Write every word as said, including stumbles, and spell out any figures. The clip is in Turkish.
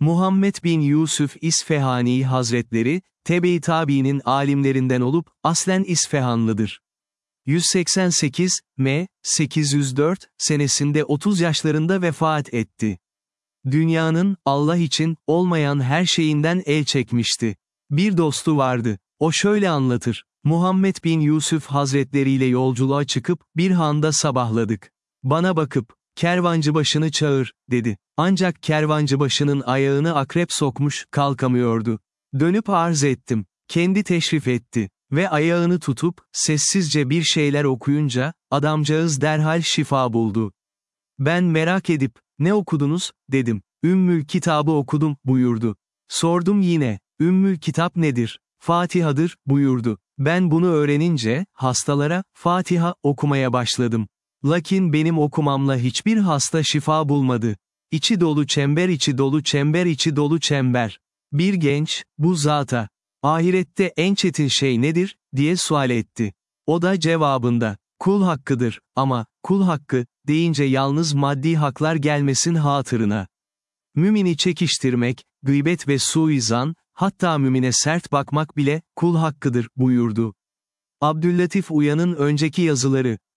Muhammed bin Yusuf İsfahani Hazretleri, Tebe-i Tabi'nin alimlerinden olup, aslen İsfahanlıdır. yüz seksen sekiz, M. sekiz yüz dört, senesinde otuz yaşlarında vefat etti. Dünyanın, Allah için, olmayan her şeyinden el çekmişti. Bir dostu vardı. O şöyle anlatır. Muhammed bin Yusuf Hazretleri ile yolculuğa çıkıp, bir handa sabahladık. Bana bakıp, kervancıbaşını çağır, dedi. Ancak kervancıbaşının ayağını akrep sokmuş, kalkamıyordu. Dönüp arz ettim. Kendi teşrif etti. Ve ayağını tutup, sessizce bir şeyler okuyunca, adamcağız derhal şifa buldu. Ben merak edip, ne okudunuz, dedim. Ümmül Kitabı okudum, buyurdu. Sordum yine, Ümmül Kitap nedir? Fatiha'dır, buyurdu. Ben bunu öğrenince, hastalara, Fatiha, okumaya başladım. Lakin benim okumamla hiçbir hasta şifa bulmadı. İçi dolu çember içi dolu çember içi dolu çember. Bir genç, bu zata, ahirette en çetin şey nedir, diye sual etti. O da cevabında, kul hakkıdır, ama, kul hakkı, deyince yalnız maddi haklar gelmesin hatırına. Mümini çekiştirmek, gıybet ve suizan, hatta mümine sert bakmak bile, kul hakkıdır, buyurdu. Abdüllatif Uyan'ın önceki yazıları,